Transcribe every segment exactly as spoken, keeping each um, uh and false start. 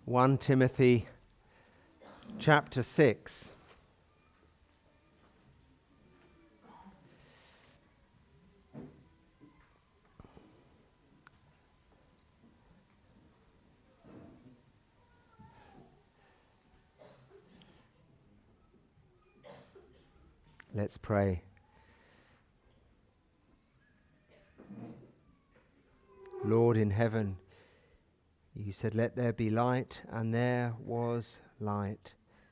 First Timothy chapter six. Let's pray. Lord in heaven, you said, "Let there be light," and there was light.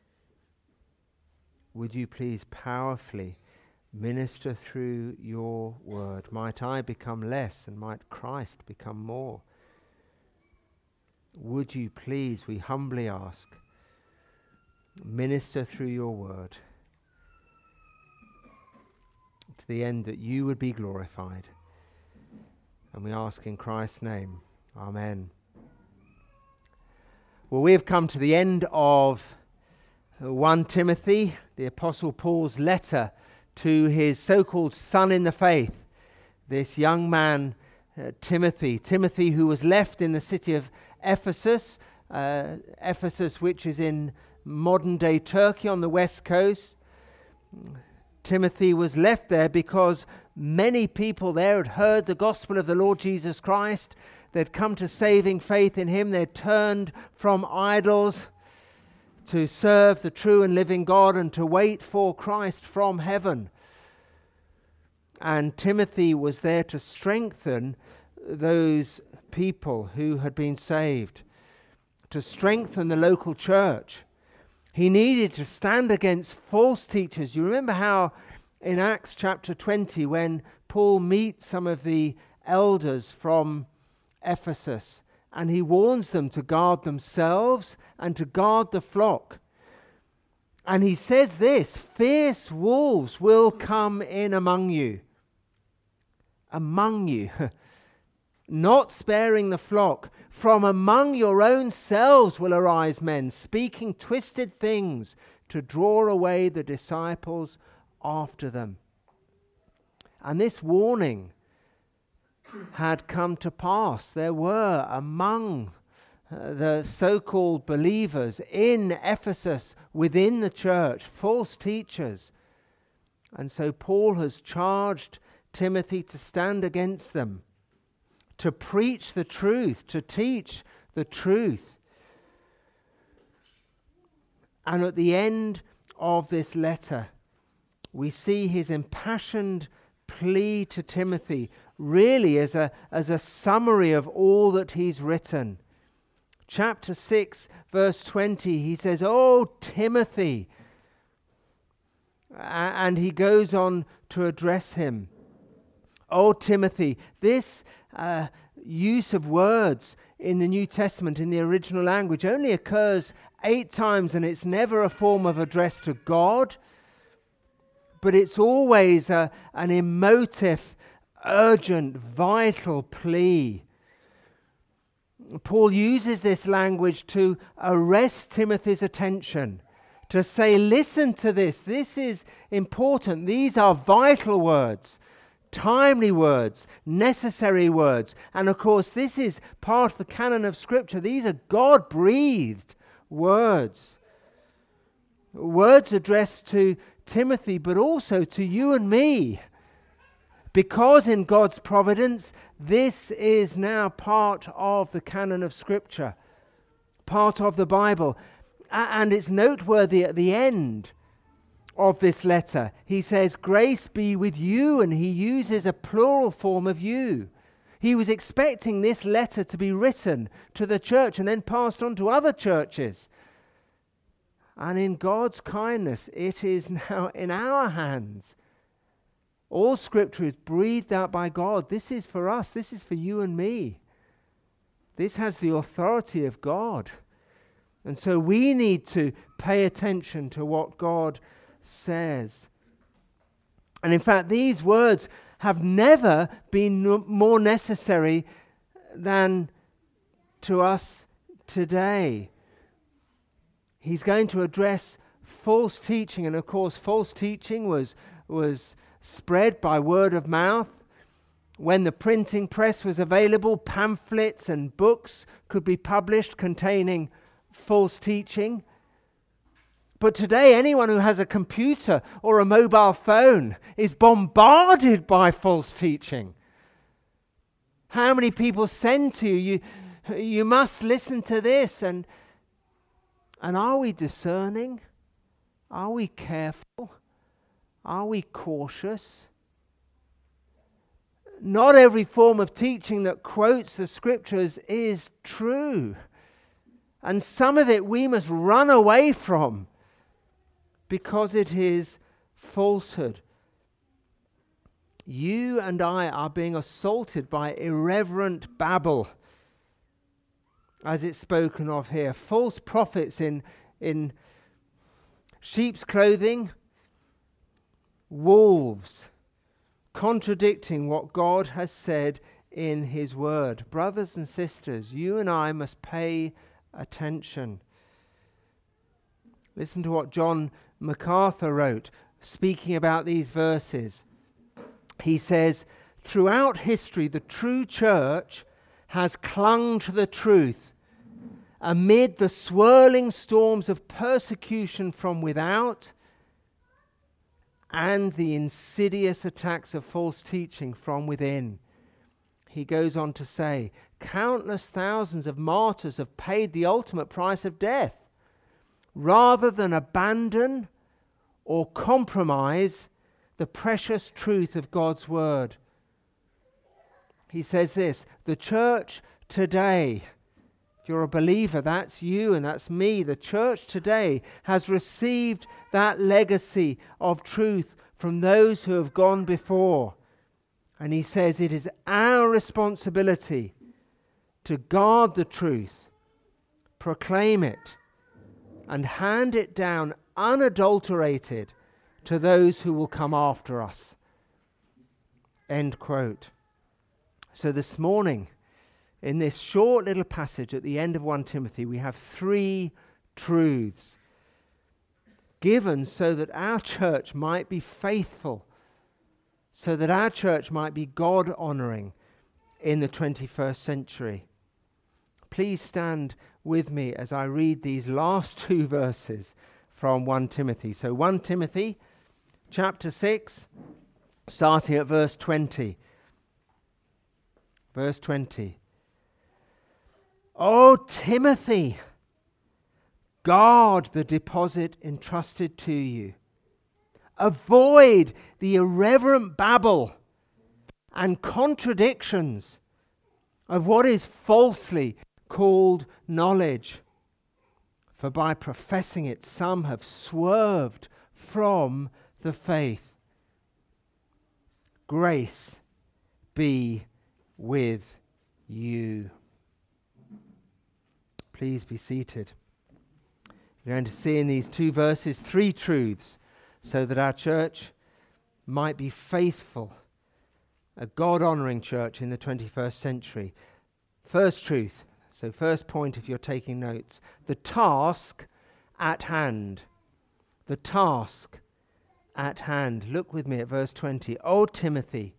Would you please powerfully minister through your word? Might I become less and might Christ become more? Would you please, we humbly ask, minister through your word to the end that you would be glorified. And we ask in Christ's name. Amen. Well, we have come to the end of First Timothy, the Apostle Paul's letter to his so-called son in the faith, this young man, uh, Timothy. Timothy, who was left in the city of Ephesus, uh, Ephesus, which is in modern-day Turkey on the west coast. Timothy was left there because many people there had heard the gospel of the Lord Jesus Christ. They'd come to saving faith in him. They'd turned from idols to serve the true and living God and to wait for Christ from heaven. And Timothy was there to strengthen those people who had been saved, to strengthen the local church. He needed to stand against false teachers. You remember how in Acts chapter twenty, when Paul meets some of the elders from Ephesus, and he warns them to guard themselves and to guard the flock. And he says this, "Fierce wolves will come in among you." Among you. Not sparing the flock. From among your own selves will arise men, speaking twisted things to draw away the disciples after them. And this warning had come to pass. There were among uh, the so-called believers in Ephesus, within the church, false teachers. And so Paul has charged Timothy to stand against them, to preach the truth, to teach the truth. And at the end of this letter, we see his impassioned plea to Timothy, really as a, as a summary of all that he's written. Chapter six, verse twenty, he says, "Oh, Timothy," and he goes on to address him. "Oh, Timothy," this uh, use of words in the New Testament, in the original language, only occurs eight times, and it's never a form of address to God, but it's always a, an emotive, urgent, vital plea. Paul uses this language to arrest Timothy's attention, to say, listen to this, this is important, these are vital words. Timely words, necessary words. And of course, this is part of the canon of Scripture. These are God-breathed words. Words addressed to Timothy, but also to you and me. Because in God's providence, this is now part of the canon of Scripture, part of the Bible. And it's noteworthy at the end of this letter, he says, "Grace be with you," and he uses a plural form of you. He was expecting this letter to be written to the church and then passed on to other churches. And in God's kindness, it is now in our hands. All Scripture is breathed out by God. This is for us. This is for you and me. This has the authority of God. And so we need to pay attention to what God says. And in fact, these words have never been n- more necessary than to us today. He's going to address false teaching, and of course false teaching was was spread by word of mouth. When the printing press was available, pamphlets and books could be published containing false teaching. But today, anyone who has a computer or a mobile phone is bombarded by false teaching. How many people send to you, you, you must listen to this, and, and are we discerning? Are we careful? Are we cautious? Not every form of teaching that quotes the scriptures is true. And some of it we must run away from because it is falsehood. You and I are being assaulted by irreverent babble, as it's spoken of here. False prophets in, in sheep's clothing, wolves, contradicting what God has said in his word. Brothers and sisters, you and I must pay attention. Listen to what John MacArthur wrote, speaking about these verses. He says, throughout history, the true church has clung to the truth amid the swirling storms of persecution from without and the insidious attacks of false teaching from within. He goes on to say, countless thousands of martyrs have paid the ultimate price of death rather than abandon or compromise the precious truth of God's word. He says this, the church today, if you're a believer, that's you and that's me. The church today has received that legacy of truth from those who have gone before. And he says it is our responsibility to guard the truth, proclaim it, and hand it down unadulterated to those who will come after us. End quote. So this morning, in this short little passage at the end of First Timothy, we have three truths given so that our church might be faithful, so that our church might be God-honoring in the twenty-first century. Please stand with me as I read these last two verses from First Timothy. So First Timothy chapter six, starting at verse twenty. Verse twenty. O Timothy, guard the deposit entrusted to you. Avoid the irreverent babble and contradictions of what is falsely called knowledge. For by professing it, some have swerved from the faith. Grace be with you. Please be seated. We're going to see in these two verses three truths so that our church might be faithful, a God-honoring church in the twenty-first century. First truth, so first point if you're taking notes, the task at hand. The task at hand. Look with me at verse twenty. O Timothy,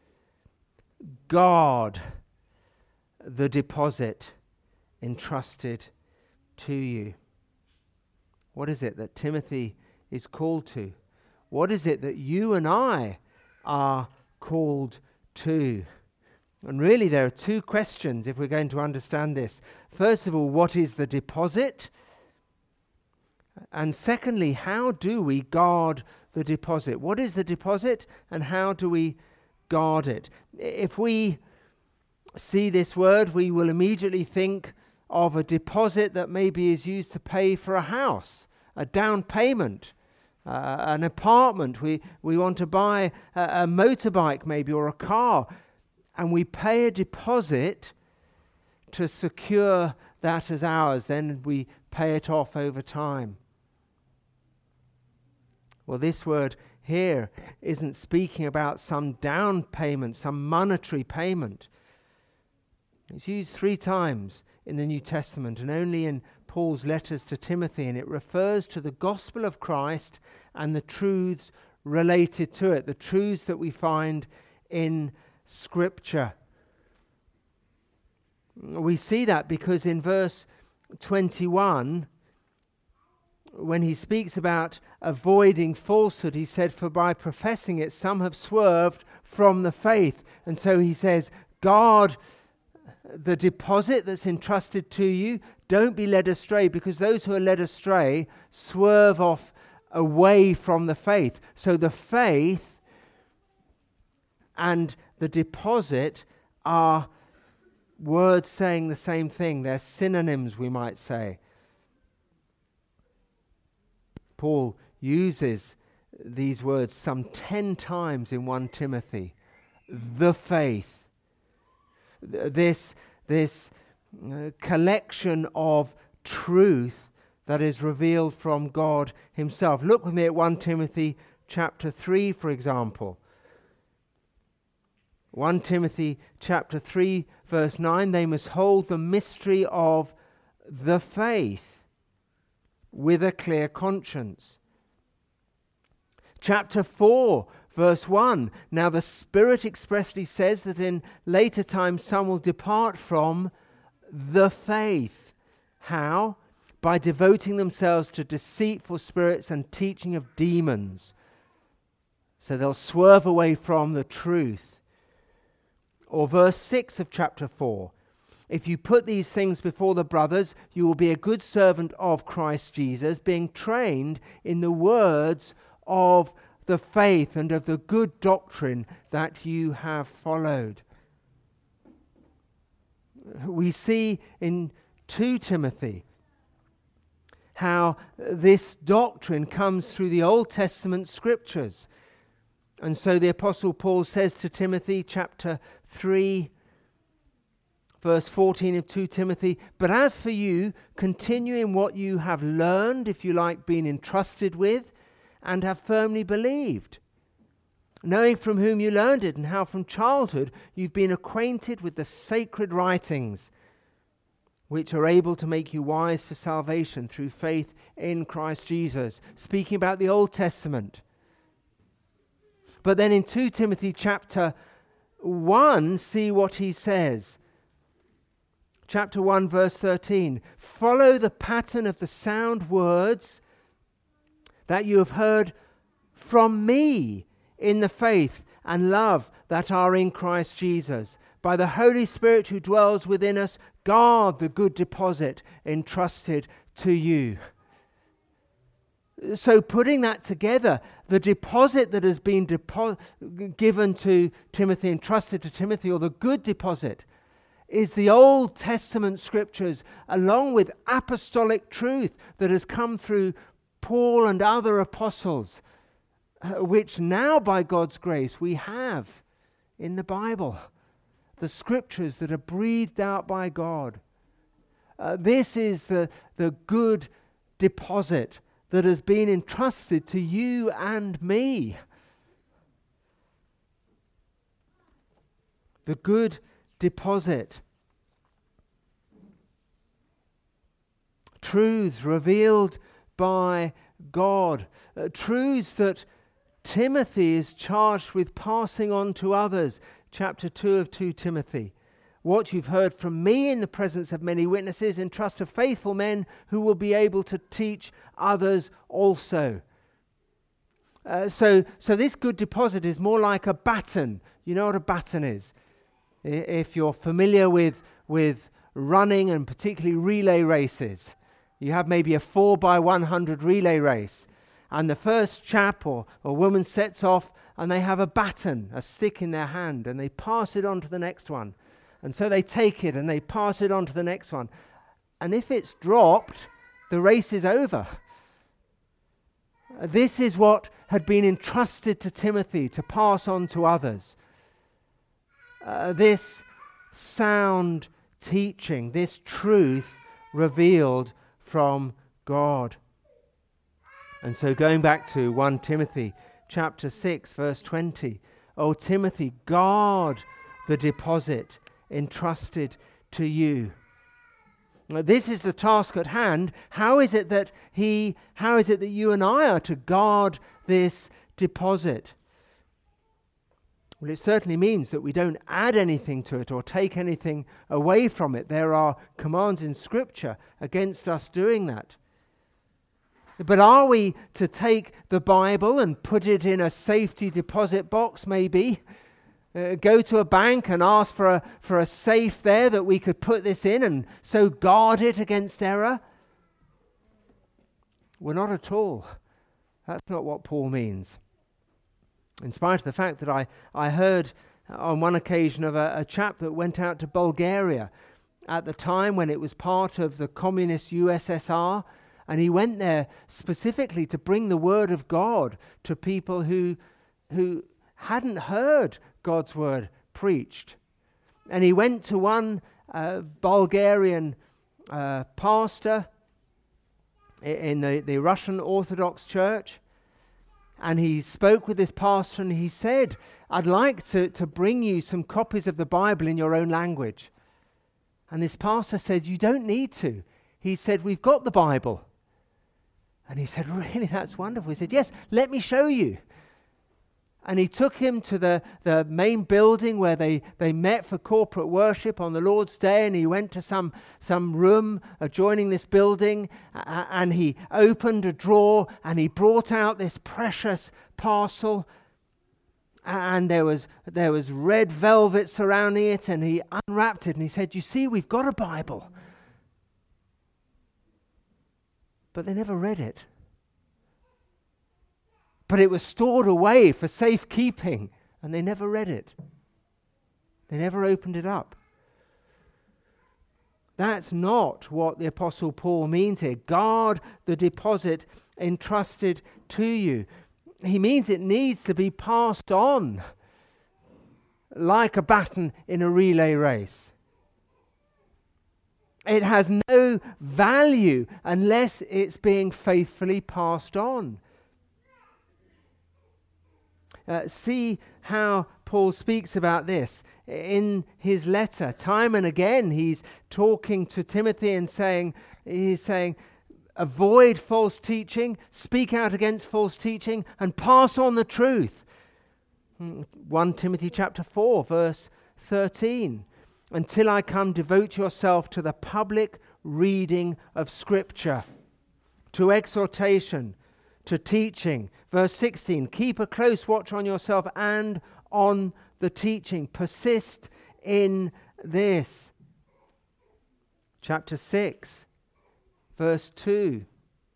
guard the deposit entrusted to you. What is it that Timothy is called to? What is it that you and I are called to? And really there are two questions if we're going to understand this. First of all, what is the deposit? And secondly, how do we guard the deposit? What is the deposit and how do we guard it? If we see this word, we will immediately think of a deposit that maybe is used to pay for a house, a down payment, uh, an apartment. We, we want to buy a, a motorbike maybe or a car, and we pay a deposit to secure that as ours. Then we pay it off over time. Well, this word here isn't speaking about some down payment, some monetary payment. It's used three times in the New Testament and only in Paul's letters to Timothy, and it refers to the gospel of Christ and the truths related to it, the truths that we find in Scripture. We see that because in verse twenty-one, when he speaks about avoiding falsehood, he said, for by professing it, some have swerved from the faith. And so he says, guard the deposit that's entrusted to you. Don't be led astray, because those who are led astray swerve off away from the faith. So the faith and the deposit are words saying the same thing. They're synonyms, we might say. Paul uses these words some ten times in First Timothy. The faith. This, this uh, collection of truth that is revealed from God himself. Look with me at First Timothy chapter three, for example. First Timothy chapter three, verse nine, they must hold the mystery of the faith with a clear conscience. Chapter four, verse one, now the Spirit expressly says that in later times some will depart from the faith. How? By devoting themselves to deceitful spirits and teaching of demons. So they'll swerve away from the truth. Or verse six of chapter four, if you put these things before the brothers, you will be a good servant of Christ Jesus, being trained in the words of the faith and of the good doctrine that you have followed. We see in Second Timothy how this doctrine comes through the Old Testament scriptures. And so the Apostle Paul says to Timothy, chapter three, verse fourteen of Second Timothy, but as for you, continue in what you have learned, if you like, been entrusted with, and have firmly believed, knowing from whom you learned it, and how from childhood you've been acquainted with the sacred writings, which are able to make you wise for salvation through faith in Christ Jesus. Speaking about the Old Testament. But then in Second Timothy chapter one, see what he says. Chapter one, verse thirteen. Follow the pattern of the sound words that you have heard from me in the faith and love that are in Christ Jesus. By the Holy Spirit who dwells within us, guard the good deposit entrusted to you. So putting that together, the deposit that has been depo- given to Timothy, entrusted to Timothy, or the good deposit, is the Old Testament scriptures, along with apostolic truth that has come through Paul and other apostles, uh, which now by God's grace we have in the Bible. The scriptures that are breathed out by God. Uh, this is the, the good deposit that has been entrusted to you and me. The good deposit. Truths revealed by God. Uh, truths that Timothy is charged with passing on to others. Chapter two of Second Timothy. What you've heard from me in the presence of many witnesses, entrust to faithful men who will be able to teach others also. Uh, so, so this good deposit is more like a baton. You know what a baton is? If you're familiar with, with running and particularly relay races, you have maybe a four by one hundred relay race. And the first chap or, or woman sets off and they have a baton, a stick in their hand, and they pass it on to the next one. And so they take it and they pass it on to the next one. And if it's dropped, the race is over. This is what had been entrusted to Timothy to pass on to others. Uh, this sound teaching, this truth revealed from God. And so going back to First Timothy chapter six, verse twenty. O Timothy, guard the deposit entrusted to you. Now, this is the task at hand. How is it that he, how is it that you and I are to guard this deposit? Well, it certainly means that we don't add anything to it or take anything away from it. There are commands in Scripture against us doing that. But are we to take the Bible and put it in a safety deposit box, maybe? Uh, go to a bank and ask for a, for a safe there that we could put this in and so guard it against error? Well, not at all. That's not what Paul means. In spite of the fact that I, I heard on one occasion of a, a chap that went out to Bulgaria at the time when it was part of the communist U S S R, and he went there specifically to bring the word of God to people who, who hadn't heard God's word preached. And he went to one uh, Bulgarian uh, pastor in the, the Russian Orthodox Church, and he spoke with this pastor and he said, I'd like to, to bring you some copies of the Bible in your own language. And this pastor said, you don't need to. He said, we've got the Bible. And he said, really, that's wonderful. He said, yes, let me show you. And he took him to the, the main building where they, they met for corporate worship on the Lord's Day, and he went to some, some room adjoining this building, uh, and he opened a drawer, and he brought out this precious parcel, and there was, there was red velvet surrounding it, and he unwrapped it, and he said, you see, we've got a Bible. But they never read it. But it was stored away for safekeeping, and they never read it. They never opened it up. That's not what the Apostle Paul means here. Guard the deposit entrusted to you. He means it needs to be passed on like a baton in a relay race. It has no value unless it's being faithfully passed on. Uh, see how Paul speaks about this in his letter. Time and again he's talking to Timothy and saying, he's saying, avoid false teaching, speak out against false teaching, and pass on the truth. First Timothy chapter four, verse thirteen. Until I come, devote yourself to the public reading of Scripture, to exhortation, to teaching. Verse sixteen, keep a close watch on yourself and on the teaching. Persist in this. Chapter six, verse two.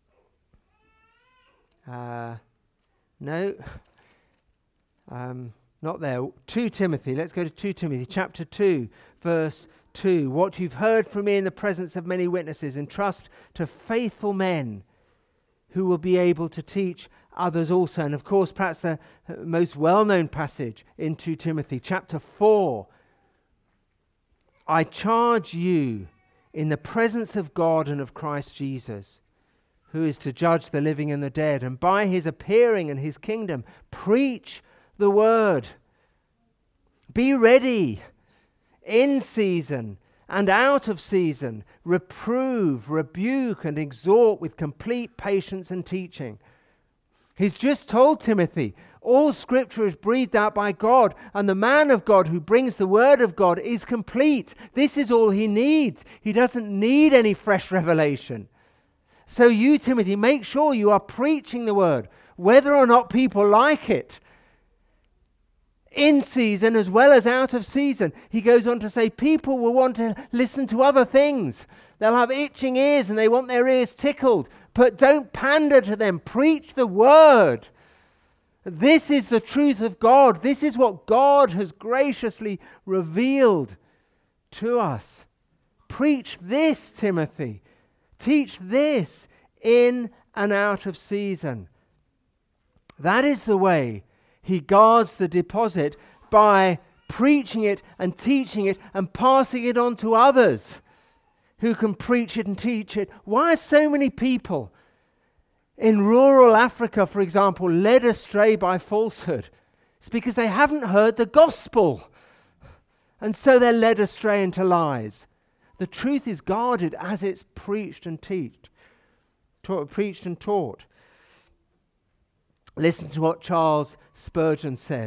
Uh, no, um, not there. Second Timothy, let's go to Second Timothy, chapter two, verse two. What you've heard from me in the presence of many witnesses, entrust to faithful men who will be able to teach others also. And of course, perhaps the most well-known passage in Second Timothy, chapter four. I charge you in the presence of God and of Christ Jesus, who is to judge the living and the dead, and by his appearing and his kingdom, preach the word. Be ready in season and out of season, reprove, rebuke, and exhort with complete patience and teaching. He's just told Timothy, all Scripture is breathed out by God, and the man of God who brings the word of God is complete. This is all he needs. He doesn't need any fresh revelation. So you, Timothy, make sure you are preaching the word, whether or not people like it. In season as well as out of season. He goes on to say people will want to listen to other things. They'll have itching ears and they want their ears tickled. But don't pander to them. Preach the word. This is the truth of God. This is what God has graciously revealed to us. Preach this, Timothy. Teach this in and out of season. That is the way he guards the deposit, by preaching it and teaching it and passing it on to others who can preach it and teach it. Why are so many people in rural Africa, for example, led astray by falsehood? It's because they haven't heard the gospel, and so they're led astray into lies. The truth is guarded as it's preached and taught, taught, preached and taught. Listen to what Charles Spurgeon said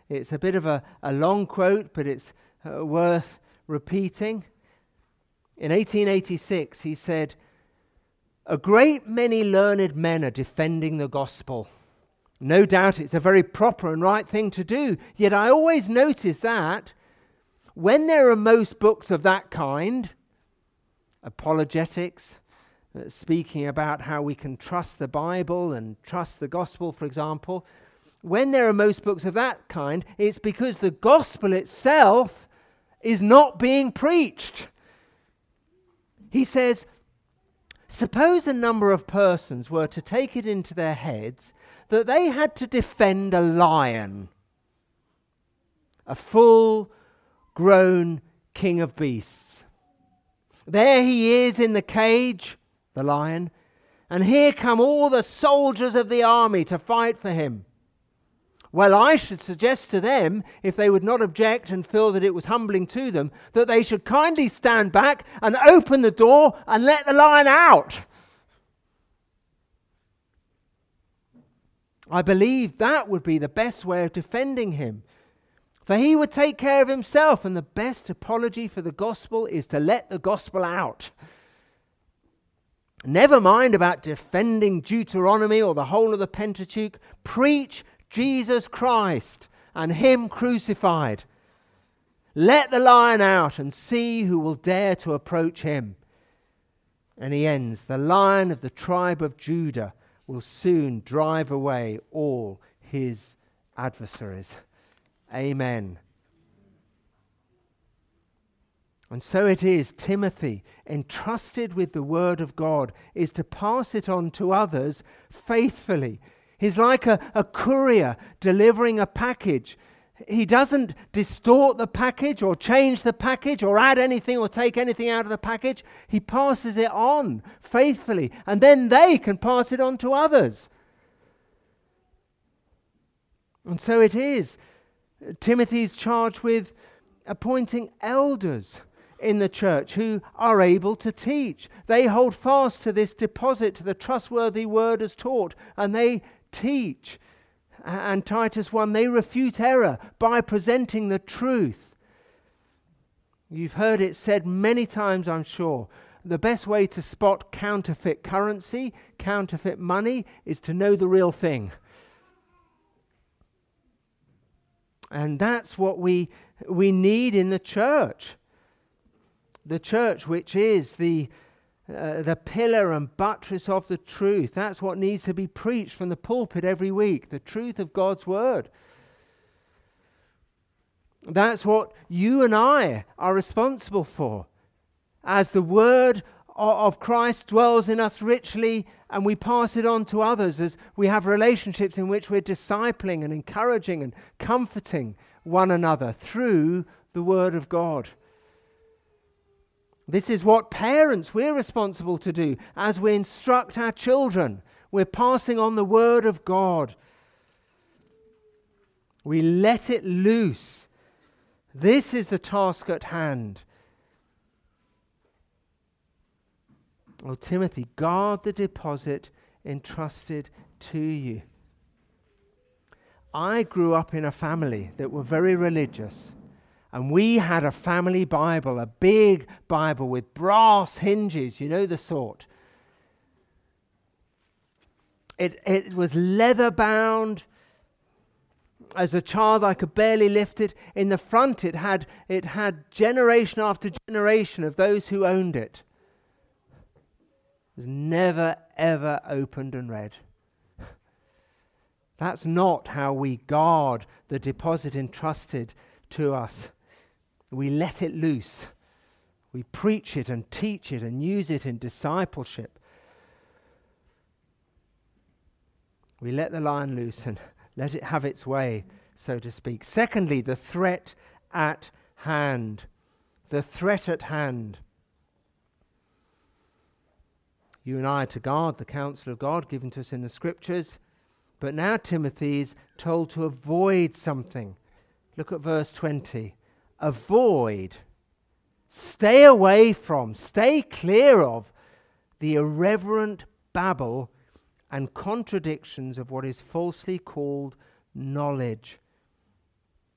It's a bit of a, a long quote, but it's uh, worth repeating. In eighteen eighty-six, he said, "A great many learned men are defending the gospel. No doubt it's a very proper and right thing to do. Yet I always notice that when there are most books of that kind, apologetics, uh, speaking about how we can trust the Bible and trust the gospel, for example, when there are most books of that kind, it's because the gospel itself is not being preached." He says, suppose a number of persons were to take it into their heads that they had to defend a lion, a full-grown king of beasts. There he is in the cage, the lion, and here come all the soldiers of the army to fight for him. Well, I should suggest to them, if they would not object and feel that it was humbling to them, that they should kindly stand back and open the door and let the lion out. I believe that would be the best way of defending him. For he would take care of himself, and the best apology for the gospel is to let the gospel out. Never mind about defending Deuteronomy or the whole of the Pentateuch. Preach Jesus Christ and him crucified. Let the lion out and see who will dare to approach him. And he ends, the Lion of the tribe of Judah will soon drive away all his adversaries. Amen. And so it is, Timothy, entrusted with the word of God, is to pass it on to others faithfully. He's like a, a courier delivering a package. He doesn't distort the package or change the package or add anything or take anything out of the package. He passes it on faithfully, and then they can pass it on to others. And so it is. Timothy's charged with appointing elders in the church who are able to teach. They hold fast to this deposit, to the trustworthy word as taught, and they teach. And Titus one, they refute error by presenting the truth. You've heard it said many times, I'm sure, the best way to spot counterfeit currency, counterfeit money, is to know the real thing. And that's what we we need in the church. The church, which is the Uh, the pillar and buttress of the truth. That's what needs to be preached from the pulpit every week, the truth of God's word. That's what you and I are responsible for. As the word of Christ dwells in us richly and we pass it on to others, as we have relationships in which we're discipling and encouraging and comforting one another through the word of God. This is what parents, we're responsible to do as we instruct our children. We're passing on the word of God. We let it loose. This is the task at hand. Oh, Timothy, guard the deposit entrusted to you. I grew up in a family that were very religious. And we had a family Bible, a big Bible with brass hinges, you know the sort. It, it was leather bound. As a child, I could barely lift it. In the front, it had, it had generation after generation of those who owned it. It was never, ever opened and read. That's not how we guard the deposit entrusted to us. We let it loose. We preach it and teach it and use it in discipleship. We let the lion loose and let it have its way, so to speak. Secondly, the threat at hand. The threat at hand. You and I are to guard the counsel of God given to us in the Scriptures. But now Timothy is told to avoid something. Look at verse twenty. Avoid, stay away from, stay clear of the irreverent babble and contradictions of what is falsely called knowledge.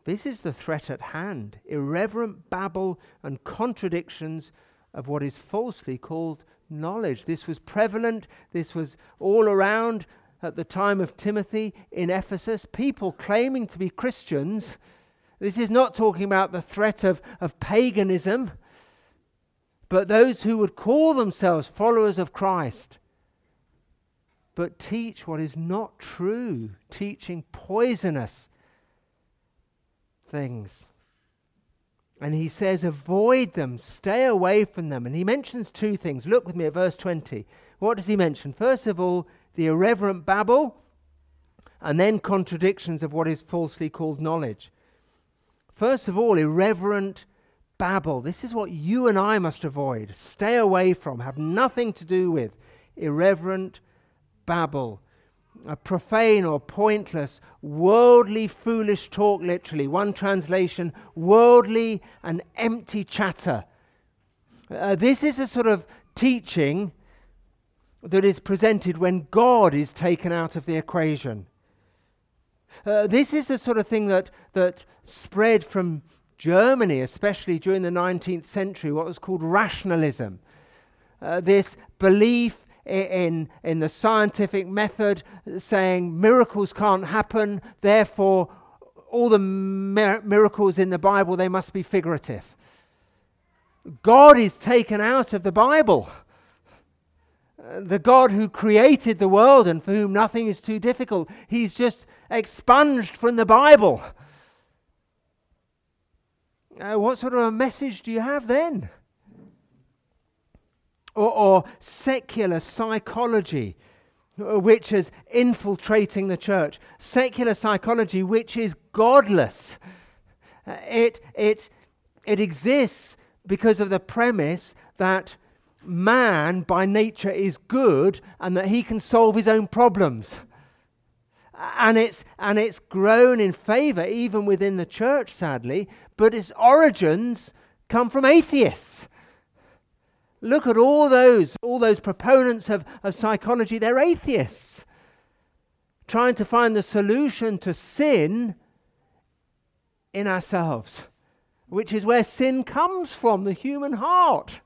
This is the threat at hand. Irreverent babble and contradictions of what is falsely called knowledge. This was prevalent. This was all around at the time of Timothy in Ephesus. People claiming to be Christians. This is not talking about the threat of, of paganism, but those who would call themselves followers of Christ, but teach what is not true, teaching poisonous things. And he says, avoid them, stay away from them. And he mentions two things. Look with me at verse twenty. What does he mention? First of all, the irreverent babble, and then contradictions of what is falsely called knowledge. First of all, irreverent babble. This is what you and I must avoid, stay away from, have nothing to do with. Irreverent babble. A profane or pointless, worldly, foolish talk, literally. One translation, worldly and empty chatter. Uh, this is a sort of teaching that is presented when God is taken out of the equation. Uh, this is the sort of thing that, that spread from Germany, especially during the nineteenth century, what was called rationalism. Uh, this belief in, in the scientific method, saying miracles can't happen, therefore all the mir- miracles in the Bible, they must be figurative. God is taken out of the Bible. Uh, the God who created the world and for whom nothing is too difficult, he's just expunged from the Bible. Uh, what sort of a message do you have then? Or, or secular psychology, uh, which is infiltrating the church. Secular psychology, which is godless. Uh, it, it, it exists because of the premise that man by nature is good and that he can solve his own problems. And it's, and it's grown in favor even within the church, sadly, but its origins come from atheists. Look at all those, all those proponents of, of psychology, they're atheists, trying to find the solution to sin in ourselves, which is where sin comes from, the human heart.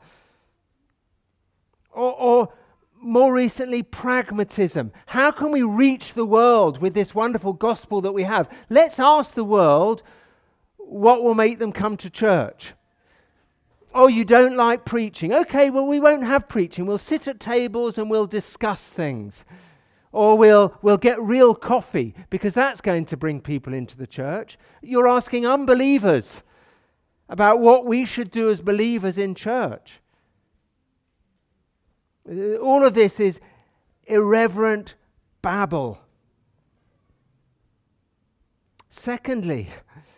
Or, or more recently, pragmatism. How can we reach the world with this wonderful gospel that we have? Let's ask the world what will make them come to church. Oh, you don't like preaching. Okay, well, we won't have preaching. We'll sit at tables and we'll discuss things. Or we'll, we'll get real coffee, because that's going to bring people into the church. You're asking unbelievers about what we should do as believers in church. All of this is irreverent babble. Secondly,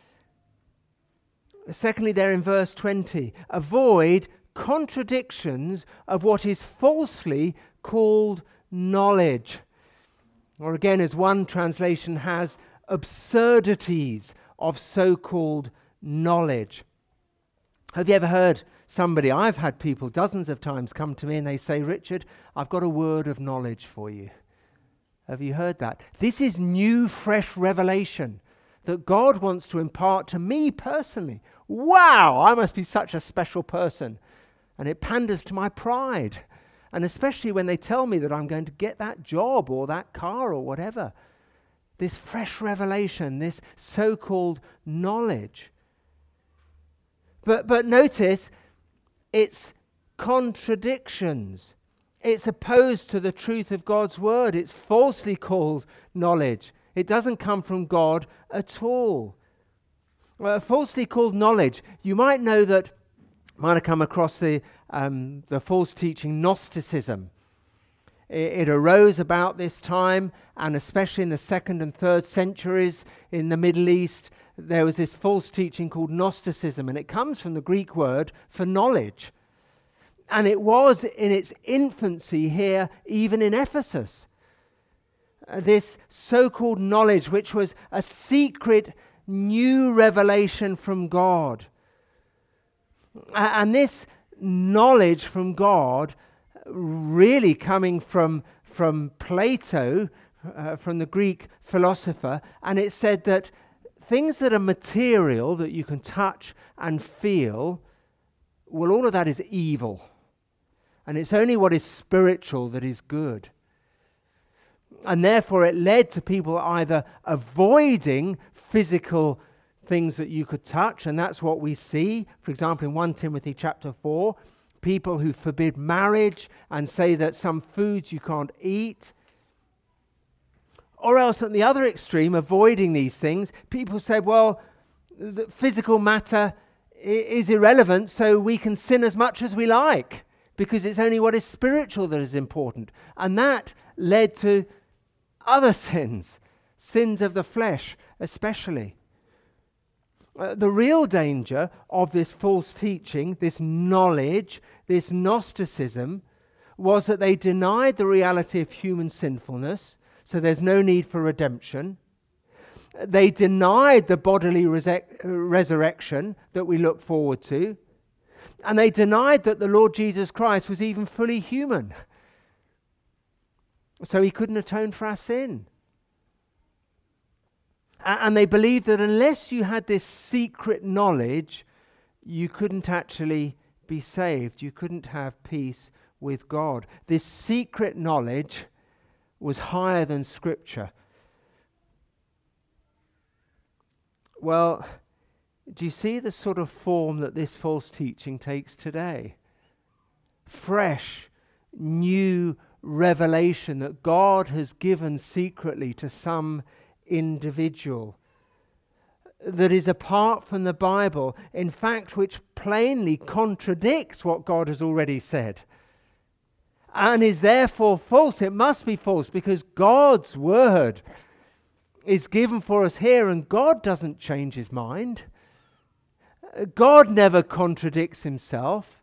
secondly there in verse twenty, avoid contradictions of what is falsely called knowledge. Or again, as one translation has, absurdities of so-called knowledge. Have you ever heard somebody, I've had people dozens of times come to me and they say, Richard, I've got a word of knowledge for you. Have you heard that? This is new, fresh revelation that God wants to impart to me personally. Wow, I must be such a special person. And it panders to my pride. And especially when they tell me that I'm going to get that job or that car or whatever. This fresh revelation, this so-called knowledge. But, but notice, it's contradictions. It's opposed to the truth of God's word. It's falsely called knowledge. It doesn't come from God at all. Uh, falsely called knowledge. You might know that, might have come across the, um, the false teaching Gnosticism. It, it arose about this time, and especially in the second and third centuries in the Middle East, there was this false teaching called Gnosticism, and it comes from the Greek word for knowledge. And it was in its infancy here, even in Ephesus. Uh, this so-called knowledge, which was a secret new revelation from God. Uh, and this knowledge from God, really coming from, from Plato, uh, from the Greek philosopher, and it said that things that are material, that you can touch and feel, well, all of that is evil. And it's only what is spiritual that is good. And therefore it led to people either avoiding physical things that you could touch, and that's what we see, for example, in First Timothy chapter four, people who forbid marriage and say that some foods you can't eat. Or else at the other extreme, avoiding these things, people say, well, the physical matter i- is irrelevant, so we can sin as much as we like, because it's only what is spiritual that is important. And that led to other sins, sins of the flesh especially. Uh, the real danger of this false teaching, this knowledge, this Gnosticism, was that they denied the reality of human sinfulness, so there's no need for redemption. They denied the bodily rese- resurrection that we look forward to. And they denied that the Lord Jesus Christ was even fully human. So he couldn't atone for our sin. A- and they believed that unless you had this secret knowledge, you couldn't actually be saved. You couldn't have peace with God. This secret knowledge was higher than Scripture. Well, do you see the sort of form that this false teaching takes today? Fresh, new revelation that God has given secretly to some individual that is apart from the Bible, in fact, which plainly contradicts what God has already said and is therefore false. It must be false because God's word is given for us here, and God doesn't change his mind. God never contradicts himself.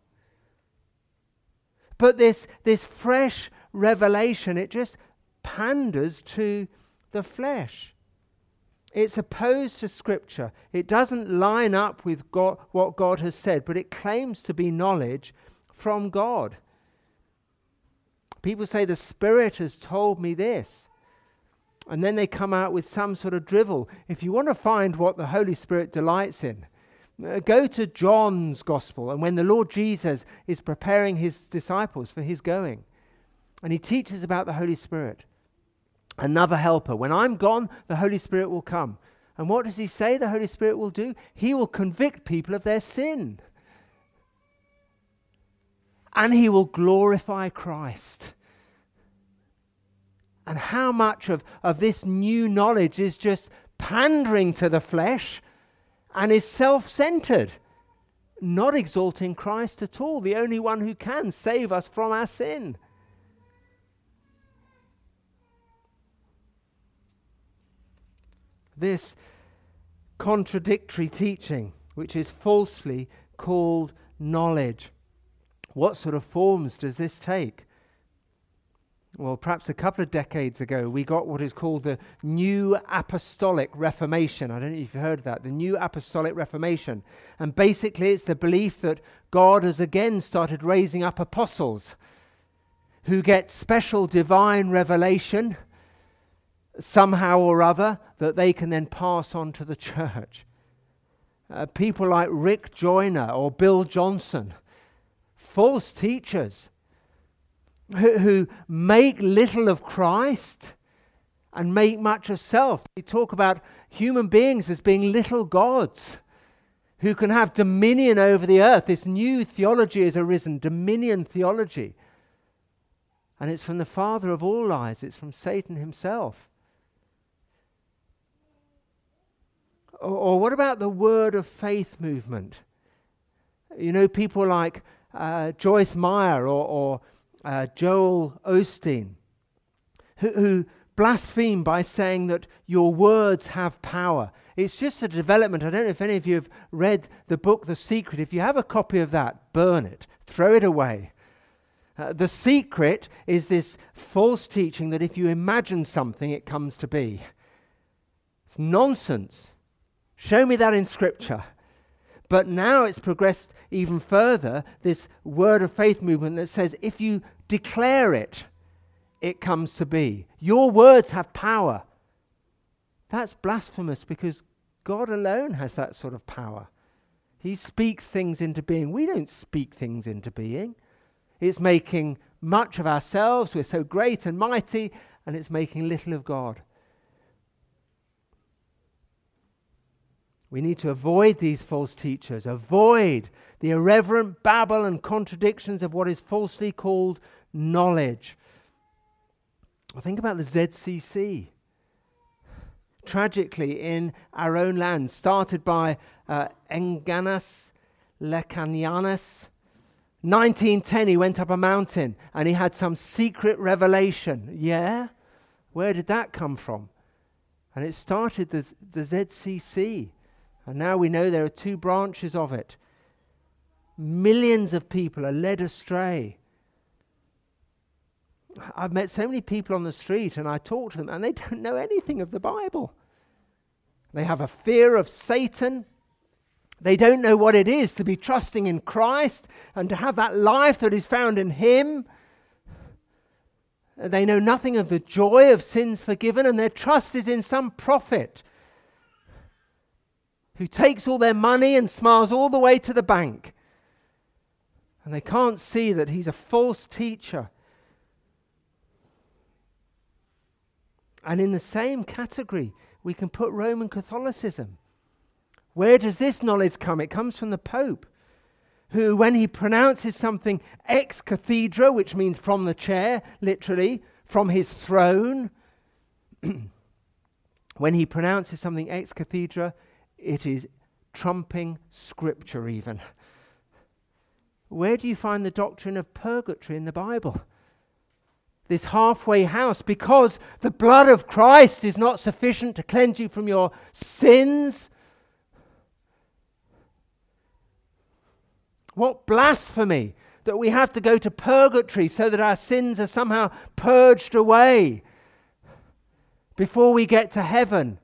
But this, this fresh revelation, it just panders to the flesh. It's opposed to Scripture. It doesn't line up with God, what God has said, but it claims to be knowledge from God. People say, the Spirit has told me this. And then they come out with some sort of drivel. If you want to find what the Holy Spirit delights in, uh, go to John's Gospel, and when the Lord Jesus is preparing his disciples for his going, and he teaches about the Holy Spirit, another helper. When I'm gone, the Holy Spirit will come. And what does he say the Holy Spirit will do? He will convict people of their sin. And he will glorify Christ. And how much of, of this new knowledge is just pandering to the flesh and is self-centered, not exalting Christ at all, the only one who can save us from our sin. This contradictory teaching, which is falsely called knowledge, what sort of forms does this take? Well, perhaps a couple of decades ago, we got what is called the New Apostolic Reformation. I don't know if you've heard of that, the New Apostolic Reformation. And basically, it's the belief that God has again started raising up apostles who get special divine revelation somehow or other that they can then pass on to the church. Uh, people like Rick Joyner or Bill Johnson, false teachers, Who, who make little of Christ and make much of self. They talk about human beings as being little gods who can have dominion over the earth. This new theology has arisen, dominion theology. And it's from the father of all lies. It's from Satan himself. Or, or what about the word of faith movement? You know, people like uh, Joyce Meyer or, or Uh, Joel Osteen, who, who blaspheme by saying that your words have power. It's just a development. I don't know if any of you have read the book The Secret. If you have a copy of that, burn it, throw it away. Uh, the Secret is this false teaching that if you imagine something, it comes to be. It's nonsense. Show me that in Scripture. But now it's progressed even further, this word of faith movement that says if you declare it, it comes to be. Your words have power. That's blasphemous because God alone has that sort of power. He speaks things into being. We don't speak things into being. It's making much of ourselves. We're so great and mighty, and it's making little of God. We need to avoid these false teachers, avoid the irreverent babble and contradictions of what is falsely called knowledge. I think about the Z C C. Tragically, in our own land, started by uh, Enganas Lekanianis. nineteen ten, he went up a mountain and he had some secret revelation. Yeah? Where did that come from? And it started the, the Z C C. And now we know there are two branches of it. Millions of people are led astray. I've met so many people on the street and I talk to them and they don't know anything of the Bible. They have a fear of Satan. They don't know what it is to be trusting in Christ and to have that life that is found in Him. They know nothing of the joy of sins forgiven, and their trust is in some prophet who takes all their money and smiles all the way to the bank. And they can't see that he's a false teacher. And in the same category, we can put Roman Catholicism. Where does this knowledge come? It comes from the Pope, who, when he pronounces something ex cathedra, which means from the chair, literally, from his throne, when he pronounces something ex cathedra, it is trumping Scripture even. Where do you find the doctrine of purgatory in the Bible? This halfway house, because the blood of Christ is not sufficient to cleanse you from your sins. What blasphemy that we have to go to purgatory so that our sins are somehow purged away before we get to heaven.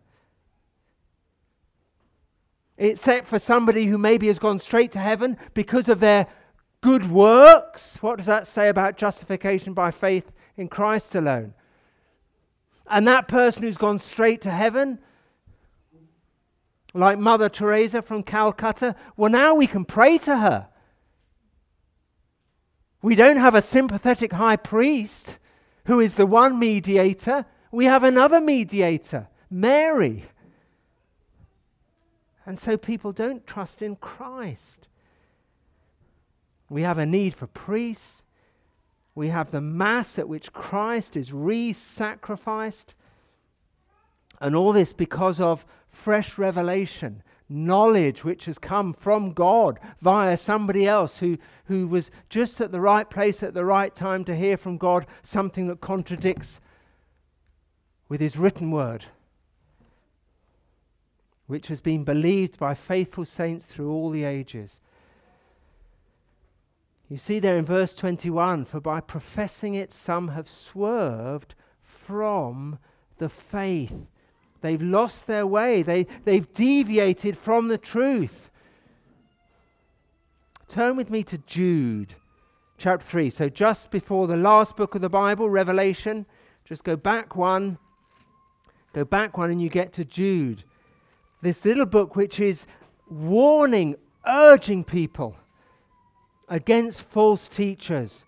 Except for somebody who maybe has gone straight to heaven because of their good works. What does that say about justification by faith in Christ alone? And that person who's gone straight to heaven, like Mother Teresa from Calcutta, well, now we can pray to her. We don't have a sympathetic high priest who is the one mediator. We have another mediator, Mary. And so people don't trust in Christ. We have a need for priests. We have the Mass at which Christ is re-sacrificed. And all this because of fresh revelation, knowledge which has come from God via somebody else who, who was just at the right place at the right time to hear from God something that contradicts with His written word, which has been believed by faithful saints through all the ages. You see there in verse twenty-one, for by professing it some have swerved from the faith. They've lost their way. They, they've deviated from the truth. Turn with me to Jude, chapter three. So just before the last book of the Bible, Revelation, just go back one. Go back one and you get to Jude. This little book which is warning, urging people against false teachers.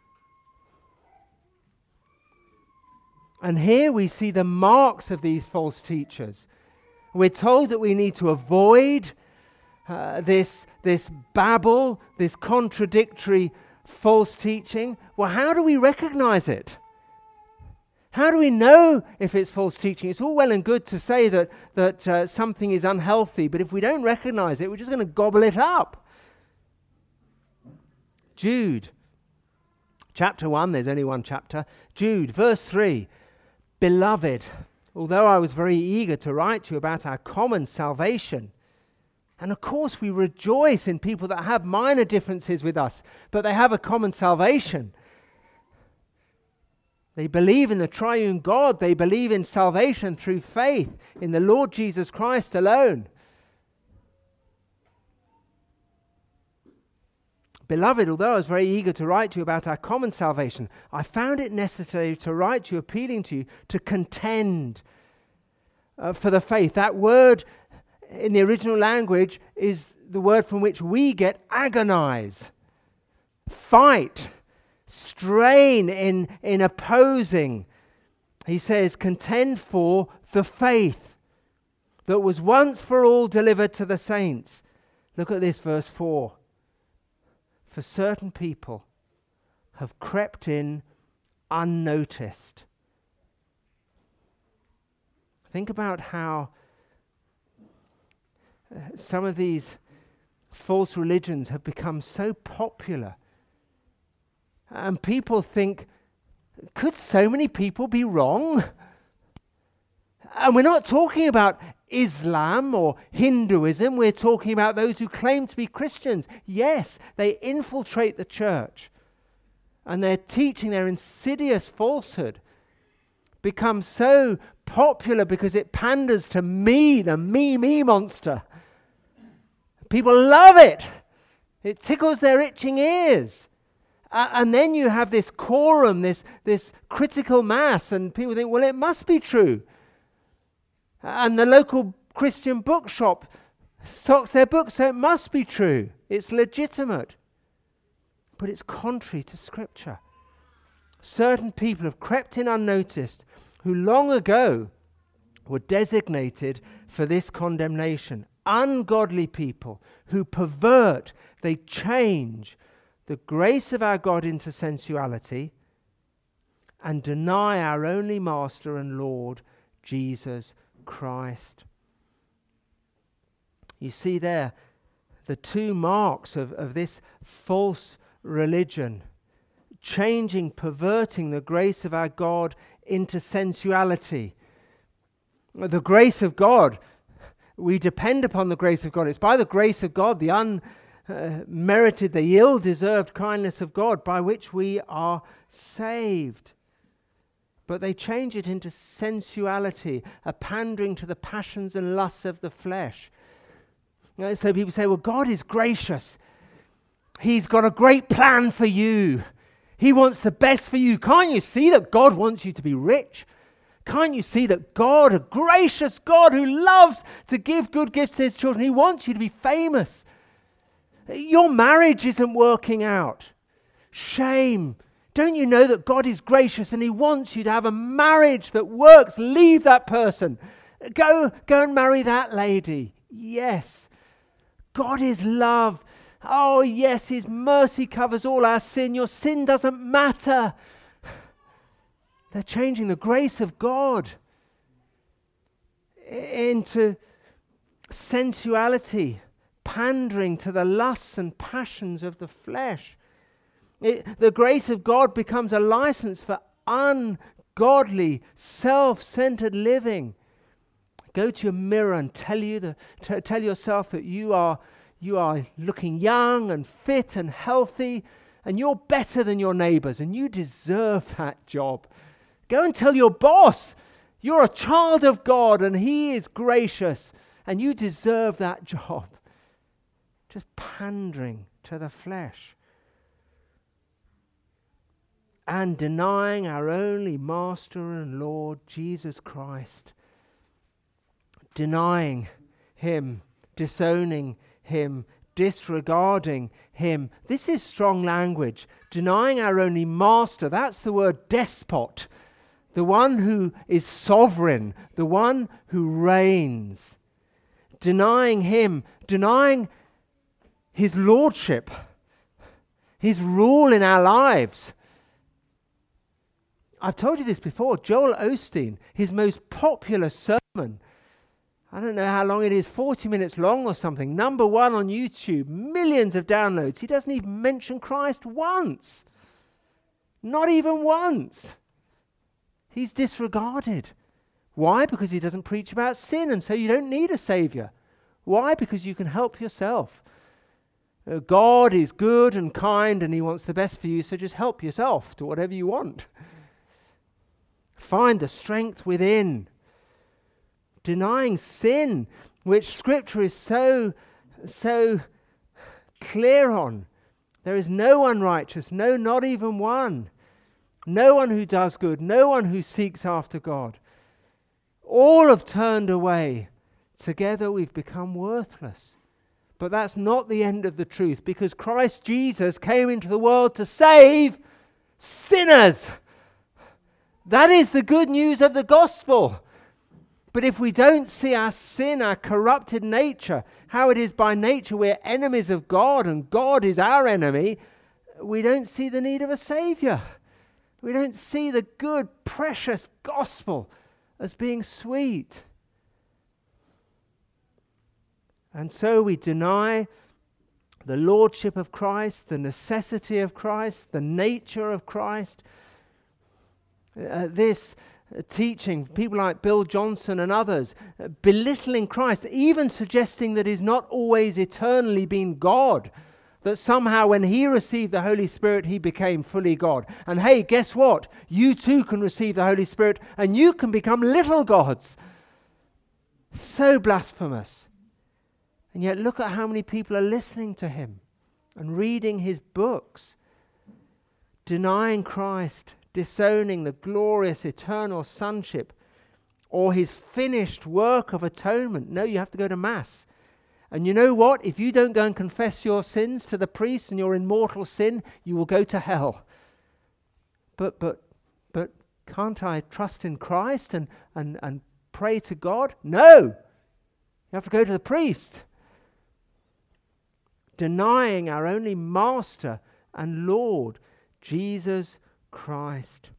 And here we see the marks of these false teachers. We're told that we need to avoid uh, this, this babble, this contradictory false teaching. Well, how do we recognize it? How do we know if it's false teaching? It's all well and good to say that, that uh, something is unhealthy, but if we don't recognize it, we're just going to gobble it up. Jude, chapter one, there's only one chapter. Jude, verse three. Beloved, although I was very eager to write to you about our common salvation, and of course we rejoice in people that have minor differences with us, but they have a common salvation. They believe in the triune God. They believe in salvation through faith in the Lord Jesus Christ alone. Beloved, although I was very eager to write to you about our common salvation, I found it necessary to write to you, appealing to you, to contend uh, for the faith. That word in the original language is the word from which we get agonize, fight, strain in, in opposing. He says, contend for the faith that was once for all delivered to the saints. Look at this, verse four. For certain people have crept in unnoticed. Think about how uh, some of these false religions have become so popular. And people think, could so many people be wrong? And we're not talking about Islam or Hinduism. We're talking about those who claim to be Christians. Yes, they infiltrate the church. And their teaching, their insidious falsehood, becomes so popular because it panders to me, the me, me monster. People love it. It tickles their itching ears. Uh, and then you have this quorum, this, this critical mass, and people think, well, it must be true. And the local Christian bookshop stocks their books, so it must be true. It's legitimate. But it's contrary to Scripture. Certain people have crept in unnoticed who long ago were designated for this condemnation. Ungodly people who pervert, they change the grace of our God into sensuality and deny our only Master and Lord, Jesus Christ. You see there the two marks of, of this false religion, changing, perverting the grace of our God into sensuality. The grace of God, we depend upon the grace of God. It's by the grace of God, the unmerited, the ill-deserved kindness of God, by which we are saved. But they change it into sensuality, a pandering to the passions and lusts of the flesh. You know, so people say, well, God is gracious. He's got a great plan for you. He wants the best for you. Can't you see that God wants you to be rich? Can't you see that God, a gracious God who loves to give good gifts to his children, he wants you to be famous? Your marriage isn't working out. Shame. Don't you know that God is gracious and he wants you to have a marriage that works? Leave that person. Go, go and marry that lady. Yes. God is love. Oh, yes, his mercy covers all our sin. Your sin doesn't matter. They're changing the grace of God into sensuality, pandering to the lusts and passions of the flesh. It, the grace of God becomes a license for ungodly, self-centered living. Go to your mirror and tell you the, t- tell yourself that you are you are looking young and fit and healthy, and you're better than your neighbors, and you deserve that job. Go and tell your boss you're a child of God, and he is gracious, and you deserve that job. Just pandering to the flesh. And denying our only Master and Lord, Jesus Christ. Denying him, disowning him, disregarding him. This is strong language. Denying our only Master, that's the word despot. The one who is sovereign, the one who reigns. Denying him, denying his lordship, his rule in our lives. I've told you this before. Joel Osteen, his most popular sermon, I don't know how long it is, forty minutes long or something, number one on YouTube, millions of downloads. He doesn't even mention Christ once. Not even once. He's disregarded. Why? Because he doesn't preach about sin, and so you don't need a savior. Why? Because you can help yourself. Uh, God is good and kind, and he wants the best for you, so just help yourself to whatever you want. Find the strength within. Denying sin, which Scripture is so, so clear on. There is no one righteous, no, not even one. No one who does good, no one who seeks after God. All have turned away. Together we've become worthless. But that's not the end of the truth, because Christ Jesus came into the world to save sinners. That is the good news of the gospel. But if we don't see our sin, our corrupted nature, how it is by nature we're enemies of God and God is our enemy, we don't see the need of a Saviour. We don't see the good, precious gospel as being sweet. And so we deny the lordship of Christ, the necessity of Christ, the nature of Christ. Uh, this uh, teaching, people like Bill Johnson and others, uh, belittling Christ, even suggesting that he's not always eternally been God, that somehow when he received the Holy Spirit, he became fully God. And hey, guess what? You too can receive the Holy Spirit and you can become little gods. So blasphemous. And yet look at how many people are listening to him and reading his books, denying Christ, disowning the glorious eternal sonship or his finished work of atonement. No, you have to go to Mass. And you know what? If you don't go and confess your sins to the priest and you're in mortal sin, you will go to hell. But but but can't I trust in Christ and, and, and pray to God? No! You have to go to the priest. Denying our only Master and Lord, Jesus Christ.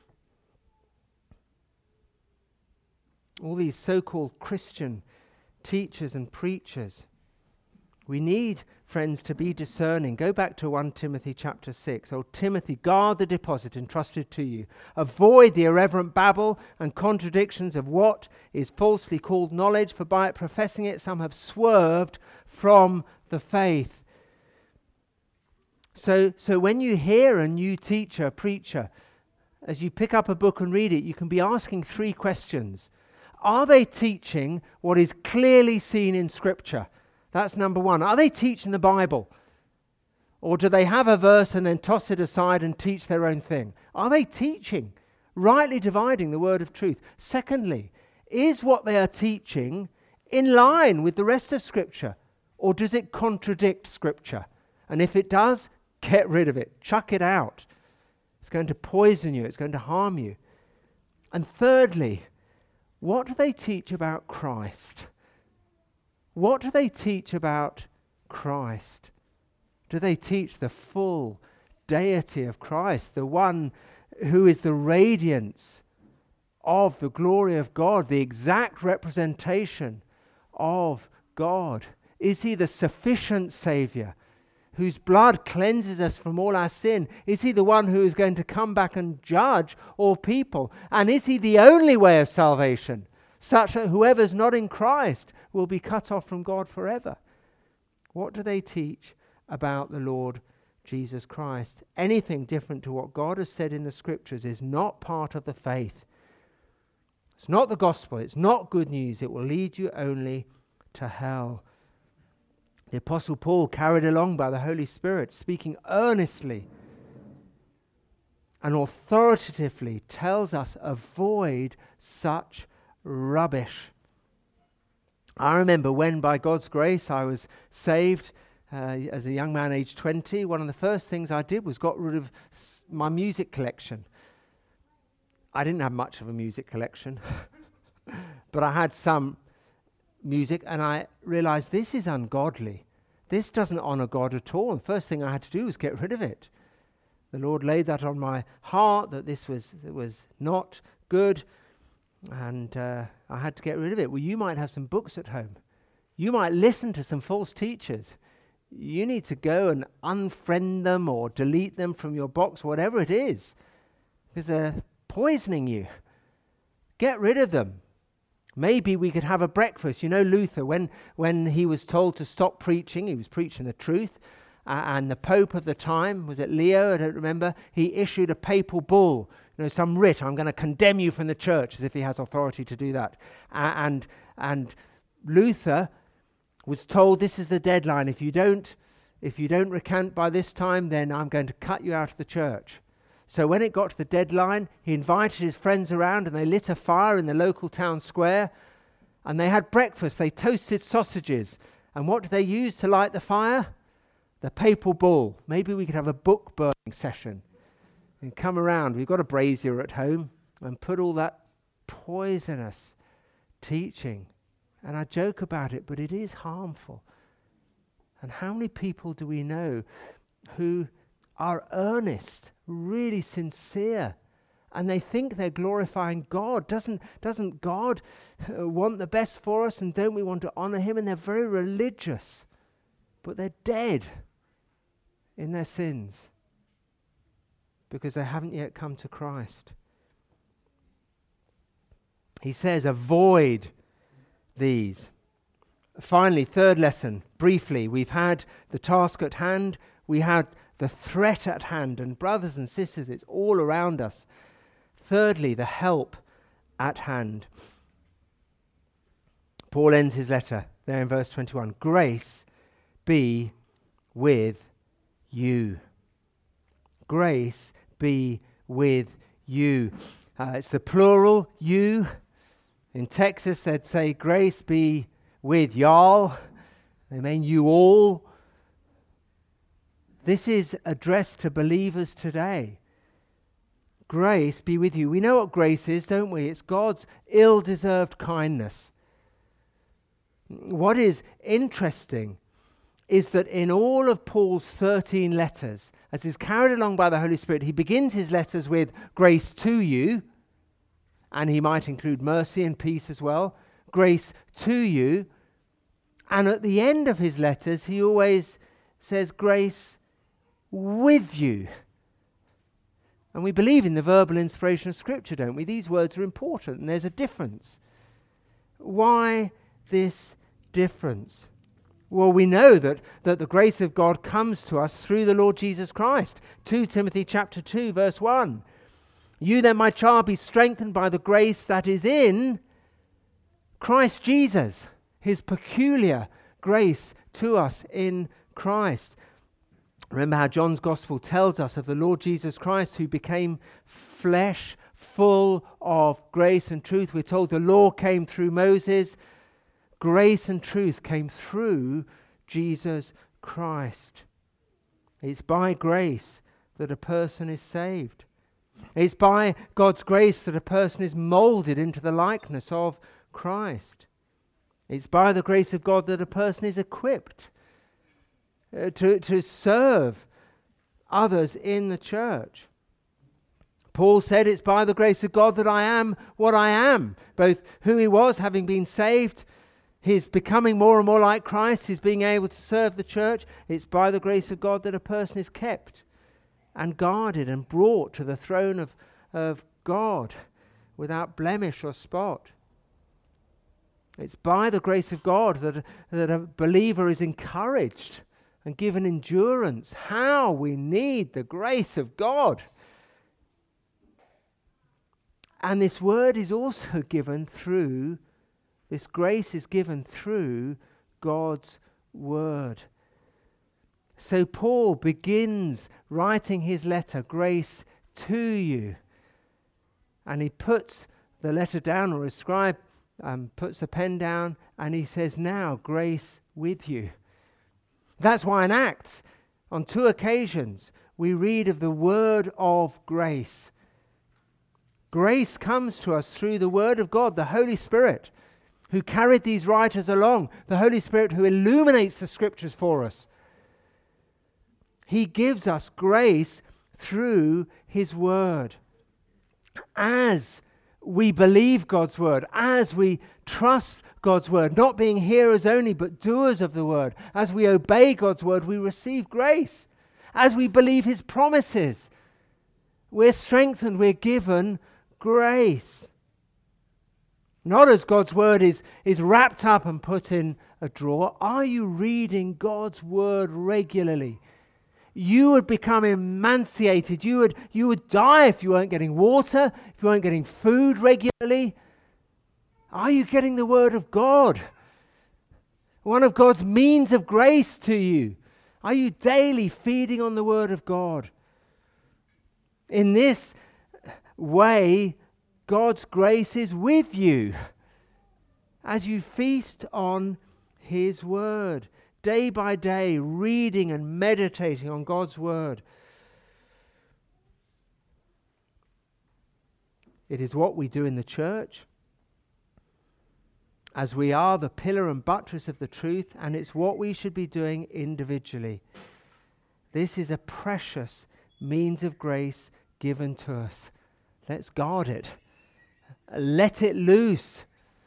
All these so-called Christian teachers and preachers. We need, friends, to be discerning. Go back to First Timothy chapter six. Oh, Timothy, guard the deposit entrusted to you. Avoid the irreverent babble and contradictions of what is falsely called knowledge, for by it professing it, some have swerved from the faith. So, so when you hear a new teacher, preacher, as you pick up a book and read it, you can be asking three questions. Are they teaching what is clearly seen in Scripture? That's number one. Are they teaching the Bible? Or do they have a verse and then toss it aside and teach their own thing? Are they teaching, rightly dividing the word of truth? Secondly, is what they are teaching in line with the rest of Scripture? Or does it contradict Scripture? And if it does, get rid of it. Chuck it out. It's going to poison you. It's going to harm you. And thirdly, what do they teach about Christ? What do they teach about Christ? Do they teach the full deity of Christ, the one who is the radiance of the glory of God, the exact representation of God? Is he the sufficient Saviour whose blood cleanses us from all our sin? Is he the one who is going to come back and judge all people? And is he the only way of salvation, such that whoever's not in Christ will be cut off from God forever? What do they teach about the Lord Jesus Christ? Anything different to what God has said in the Scriptures is not part of the faith. It's not the gospel. It's not good news. It will lead you only to hell. The Apostle Paul, carried along by the Holy Spirit, speaking earnestly and authoritatively, tells us, avoid such rubbish. I remember when, by God's grace, I was saved uh, as a young man, aged twenty, one of the first things I did was got rid of s- my music collection. I didn't have much of a music collection, but I had some music, and I realized this is ungodly. This doesn't honor God at all. And the first thing I had to do was get rid of it. The Lord laid that on my heart, that this was, was not good, and uh, I had to get rid of it. Well, you might have some books at home. You might listen to some false teachers. You need to go and unfriend them or delete them from your box, whatever it is, because they're poisoning you. Get rid of them. Maybe we could have a breakfast. You know, Luther, when, when he was told to stop preaching, he was preaching the truth, uh, and the Pope of the time, was it Leo? I don't remember. He issued a papal bull, you know, some writ, I'm going to condemn you from the church, as if he has authority to do that. Uh, and, and Luther was told, this is the deadline. If you don't, if you don't recant by this time, then I'm going to cut you out of the church. So when it got to the deadline, he invited his friends around and they lit a fire in the local town square. And they had breakfast. They toasted sausages. And what did they use to light the fire? The papal bull. Maybe we could have a book burning session and come around. We've got a brazier at home and put all that poisonous teaching. And I joke about it, but it is harmful. And how many people do we know who are earnest, really sincere, and they think they're glorifying God? Doesn't, doesn't God uh, want the best for us, and don't we want to honor him? And they're very religious, but they're dead in their sins because they haven't yet come to Christ. He says, avoid these. Finally, third lesson, briefly, we've had the task at hand, we had the threat at hand, and brothers and sisters, it's all around us. Thirdly, the help at hand. Paul ends his letter there in verse twenty-one. Grace be with you. Grace be with you. Uh, it's the plural, you. In Texas, they'd say, grace be with y'all. They mean you all. This is addressed to believers today. Grace be with you. We know what grace is, don't we? It's God's ill-deserved kindness. What is interesting is that in all of Paul's thirteen letters, as is carried along by the Holy Spirit, he begins his letters with grace to you, and he might include mercy and peace as well. Grace to you. And at the end of his letters, he always says grace with you. And we believe in the verbal inspiration of Scripture, don't we? These words are important, and there's a difference. Why this difference? Well, we know that, that the grace of God comes to us through the Lord Jesus Christ. Second Timothy chapter two, verse one. You then, my child, be strengthened by the grace that is in Christ Jesus, his peculiar grace to us in Christ. Remember how John's Gospel tells us of the Lord Jesus Christ who became flesh, full of grace and truth. We're told the law came through Moses. Grace and truth came through Jesus Christ. It's by grace that a person is saved. It's by God's grace that a person is molded into the likeness of Christ. It's by the grace of God that a person is equipped uh, to, to serve others in the church. Paul said, it's by the grace of God that I am what I am. Both who he was, having been saved, his becoming more and more like Christ, his being able to serve the church. It's by the grace of God that a person is kept and guarded and brought to the throne of, of God without blemish or spot. It's by the grace of God that, that a believer is encouraged and given endurance. How we need the grace of God. And this word is also given through, this grace is given through God's word. So Paul begins writing his letter, grace to you. And he puts the letter down, or his scribe um, puts the pen down, and he says, now grace with you. That's why in Acts, on two occasions, we read of the word of grace. Grace comes to us through the word of God, the Holy Spirit, who carried these writers along, the Holy Spirit who illuminates the Scriptures for us. He gives us grace through his word. As we believe God's word, as we trust God's word, not being hearers only, but doers of the word, as we obey God's word, we receive grace. As we believe his promises, we're strengthened, we're given grace. Not as God's word is, is wrapped up and put in a drawer. Are you reading God's word regularly? You would become emaciated. You would, you would die if you weren't getting water, if you weren't getting food regularly. Are you getting the word of God? One of God's means of grace to you. Are you daily feeding on the word of God? In this way, God's grace is with you. as you feast on his word, day by day, reading and meditating on God's word. It is what we do in the church, as we are the pillar and buttress of the truth, and it's what we should be doing individually. This is a precious means of grace given to us. Let's guard it. Let it loose.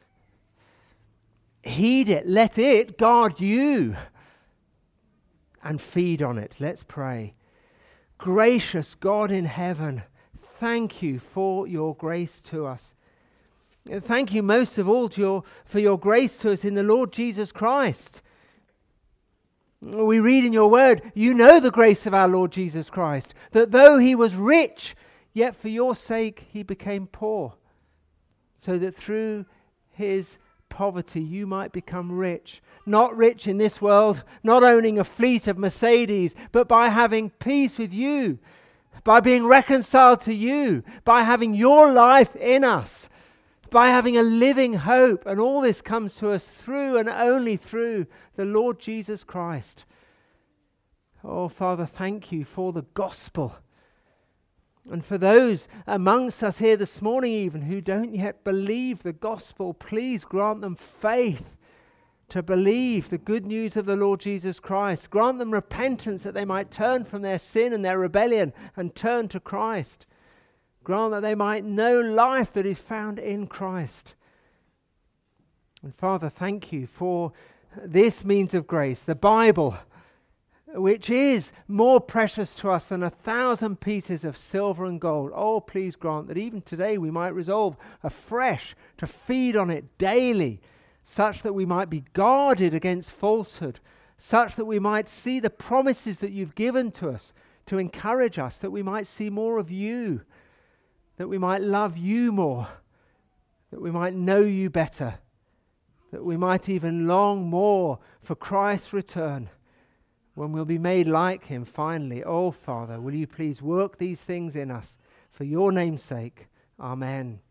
Heed it. Let it guard you. And feed on it. Let's pray. Gracious God in heaven, thank you for your grace to us. Thank you most of all to your, for your grace to us in the Lord Jesus Christ. We read in your word, you know the grace of our Lord Jesus Christ, that though he was rich, yet for your sake he became poor, so that through his poverty you might become rich. Not rich in this world, not owning a fleet of Mercedes, but by having peace with you, by being reconciled to you, by having your life in us, by having a living hope. And all this comes to us through and only through the Lord Jesus Christ. Oh, Father, thank you for the gospel. And for those amongst us here this morning even who don't yet believe the gospel, please grant them faith to believe the good news of the Lord Jesus Christ. Grant them repentance that they might turn from their sin and their rebellion and turn to Christ. Grant that they might know life that is found in Christ. And Father, thank you for this means of grace, the Bible, which is more precious to us than a thousand pieces of silver and gold. Oh, please grant that even today we might resolve afresh to feed on it daily, such that we might be guarded against falsehood, such that we might see the promises that you've given to us to encourage us, that we might see more of you, that we might love you more, that we might know you better, that we might even long more for Christ's return, when we'll be made like him finally. Oh, Father, will you please work these things in us for your name's sake. Amen.